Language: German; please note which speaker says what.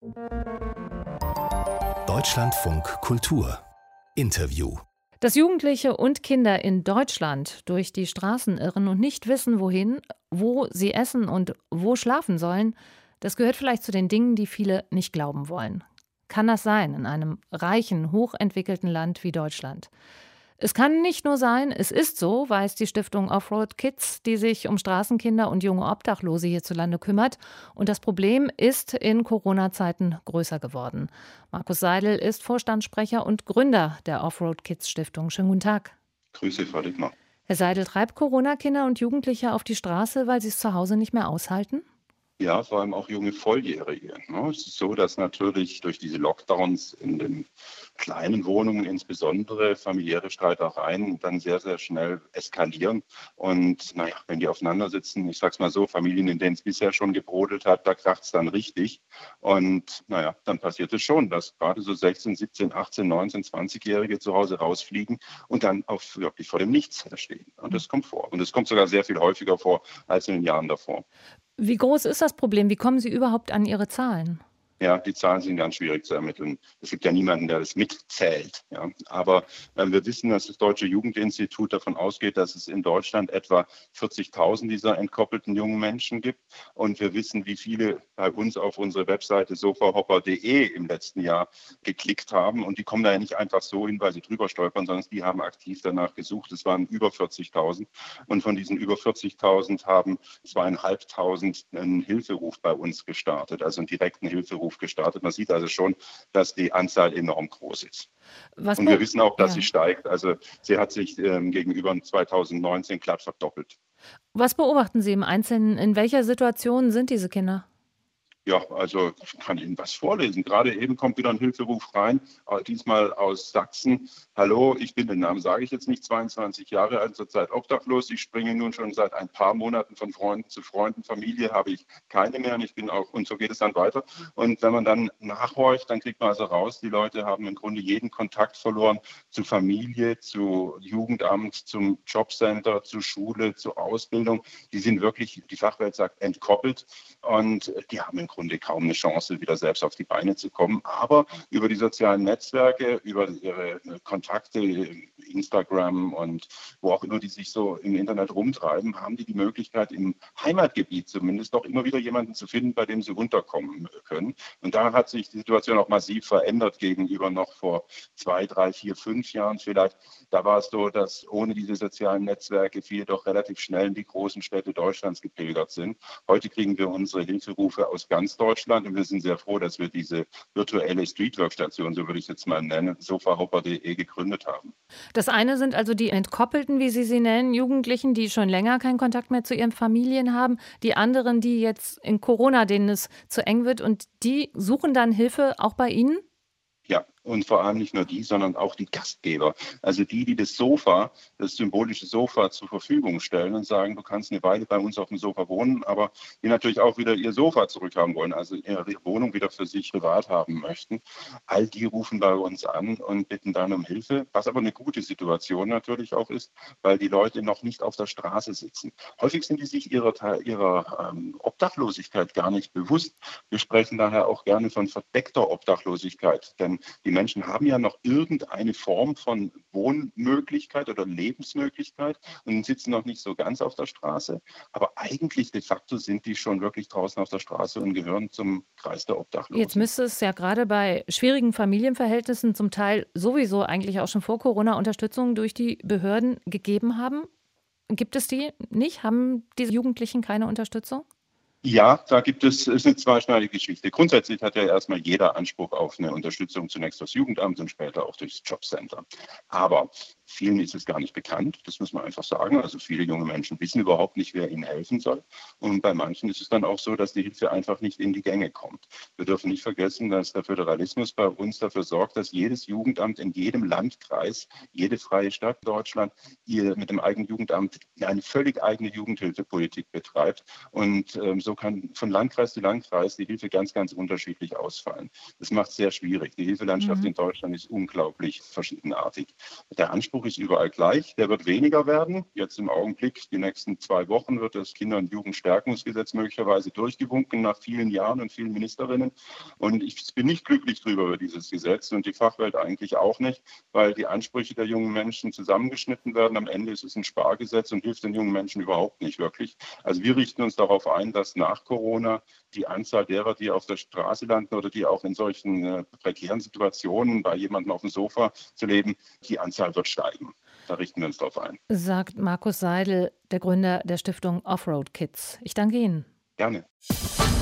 Speaker 1: Deutschlandfunk Kultur Interview.
Speaker 2: Dass Jugendliche und Kinder in Deutschland durch die Straßen irren und nicht wissen, wohin, wo sie essen und wo schlafen sollen, das gehört vielleicht zu den Dingen, die viele nicht glauben wollen. Kann das sein in einem reichen, hochentwickelten Land wie Deutschland? Es kann nicht nur sein, es ist so, weiß die Stiftung Offroad Kids, die sich um Straßenkinder und junge Obdachlose hierzulande kümmert. Und das Problem ist in Corona-Zeiten größer geworden. Markus Seidel ist Vorstandssprecher und Gründer der Offroad Kids Stiftung. Schönen guten Tag.
Speaker 3: Grüße, Frau Dittmar.
Speaker 2: Herr Seidel, treibt Corona Kinder und Jugendliche auf die Straße, weil sie es zu Hause nicht mehr aushalten?
Speaker 3: Ja, vor allem auch junge Volljährige. Es ist so, dass natürlich durch diese Lockdowns in den kleinen Wohnungen insbesondere familiäre Streitereien dann sehr, sehr schnell eskalieren. Und wenn die aufeinander sitzen, ich sag's mal so, Familien, in denen es bisher schon gebrodelt hat, da kracht's dann richtig. Und dann passiert es schon, dass gerade so 16, 17, 18, 19, 20-Jährige zu Hause rausfliegen und dann auch wirklich vor dem Nichts stehen. Und das kommt vor. Und das kommt sogar sehr viel häufiger vor als in den Jahren davor.
Speaker 2: Wie groß ist das Problem? Wie kommen Sie überhaupt an Ihre Zahlen?
Speaker 3: Ja, die Zahlen sind ganz schwierig zu ermitteln. Es gibt ja niemanden, der das mitzählt. Ja. Aber wir wissen, dass das Deutsche Jugendinstitut davon ausgeht, dass es in Deutschland etwa 40.000 dieser entkoppelten jungen Menschen gibt. Und wir wissen, wie viele bei uns auf unsere Webseite sofahopper.de im letzten Jahr geklickt haben. Und die kommen da ja nicht einfach so hin, weil sie drüber stolpern, sondern die haben aktiv danach gesucht. Es waren über 40.000. Und von diesen über 40.000 haben 2.500 einen Hilferuf bei uns gestartet, also einen direkten Hilferuf gestartet. Man sieht also schon, dass die Anzahl enorm groß ist. Und wir wissen auch, dass sie steigt. Also sie hat sich gegenüber 2019 glatt verdoppelt.
Speaker 2: Was beobachten Sie im Einzelnen? In welcher Situation sind diese Kinder?
Speaker 3: Ja, also ich kann Ihnen was vorlesen. Gerade eben kommt wieder ein Hilferuf rein, diesmal aus Sachsen. Hallo, den Namen sage ich jetzt nicht, 22 Jahre alt, zurzeit obdachlos. Ich springe nun schon seit ein paar Monaten von Freunden zu Freunden. Familie habe ich keine mehr und so geht es dann weiter. Und wenn man dann nachhorcht, dann kriegt man also raus, die Leute haben im Grunde jeden Kontakt verloren zu Familie, zu Jugendamt, zum Jobcenter, zu Schule, zu Ausbildung. Die sind wirklich, die Fachwelt sagt, entkoppelt und die haben im Grunde kaum eine Chance, wieder selbst auf die Beine zu kommen. Aber über die sozialen Netzwerke, über ihre Kontakte, Instagram und wo auch immer die sich so im Internet rumtreiben, haben die Möglichkeit, im Heimatgebiet zumindest doch immer wieder jemanden zu finden, bei dem sie unterkommen können. Und da hat sich die Situation auch massiv verändert gegenüber noch vor 2, 3, 4, 5 Jahren vielleicht. Da war es so, dass ohne diese sozialen Netzwerke viele doch relativ schnell in die großen Städte Deutschlands gepilgert sind. Heute kriegen wir unsere Hilferufe aus ganz Deutschland und wir sind sehr froh, dass wir diese virtuelle Streetwork-Station, so würde ich es jetzt mal nennen, sofahopper.de gegründet haben.
Speaker 2: Das eine sind also die Entkoppelten, wie Sie sie nennen, Jugendlichen, die schon länger keinen Kontakt mehr zu ihren Familien haben. Die anderen, die jetzt in Corona, denen es zu eng wird und die suchen dann Hilfe auch bei Ihnen?
Speaker 3: Ja, und vor allem nicht nur die, sondern auch die Gastgeber. Also die das Sofa, das symbolische Sofa zur Verfügung stellen und sagen, du kannst eine Weile bei uns auf dem Sofa wohnen, aber die natürlich auch wieder ihr Sofa zurückhaben wollen, also ihre Wohnung wieder für sich privat haben möchten. All die rufen bei uns an und bitten dann um Hilfe, was aber eine gute Situation natürlich auch ist, weil die Leute noch nicht auf der Straße sitzen. Häufig sind die sich ihrer Obdachlosigkeit gar nicht bewusst. Wir sprechen daher auch gerne von verdeckter Obdachlosigkeit, denn die Menschen haben ja noch irgendeine Form von Wohnmöglichkeit oder Lebensmöglichkeit und sitzen noch nicht so ganz auf der Straße. Aber eigentlich de facto sind die schon wirklich draußen auf der Straße und gehören zum Kreis der Obdachlosen.
Speaker 2: Jetzt müsste es ja gerade bei schwierigen Familienverhältnissen zum Teil sowieso eigentlich auch schon vor Corona Unterstützung durch die Behörden gegeben haben. Gibt es die nicht? Haben diese Jugendlichen keine Unterstützung?
Speaker 3: Ja, ist eine zweischneidige Geschichte. Grundsätzlich hat ja erstmal jeder Anspruch auf eine Unterstützung, zunächst durchs Jugendamt und später auch durchs Jobcenter. Aber vielen ist es gar nicht bekannt, das muss man einfach sagen. Also viele junge Menschen wissen überhaupt nicht, wer ihnen helfen soll. Und bei manchen ist es dann auch so, dass die Hilfe einfach nicht in die Gänge kommt. Wir dürfen nicht vergessen, dass der Föderalismus bei uns dafür sorgt, dass jedes Jugendamt in jedem Landkreis, jede freie Stadt in Deutschland mit dem eigenen Jugendamt eine völlig eigene Jugendhilfepolitik betreibt. Und so kann von Landkreis zu Landkreis die Hilfe ganz, ganz unterschiedlich ausfallen. Das macht es sehr schwierig. Die Hilfelandschaft in Deutschland ist unglaublich verschiedenartig. Der Anspruch Einspruch ist überall gleich. Der wird weniger werden. Jetzt im Augenblick, die nächsten 2 Wochen, wird das Kinder- und Jugendstärkungsgesetz möglicherweise durchgewunken nach vielen Jahren und vielen Ministerinnen. Und ich bin nicht glücklich drüber über dieses Gesetz und die Fachwelt eigentlich auch nicht, weil die Ansprüche der jungen Menschen zusammengeschnitten werden. Am Ende ist es ein Spargesetz und hilft den jungen Menschen überhaupt nicht wirklich. Also wir richten uns darauf ein, dass nach Corona die Anzahl derer, die auf der Straße landen oder die auch in solchen prekären Situationen bei jemandem auf dem Sofa zu leben, die Anzahl wird steigen. Da richten wir uns darauf ein.
Speaker 2: Sagt Markus Seidel, der Gründer der Stiftung Offroad Kids. Ich danke Ihnen.
Speaker 3: Gerne.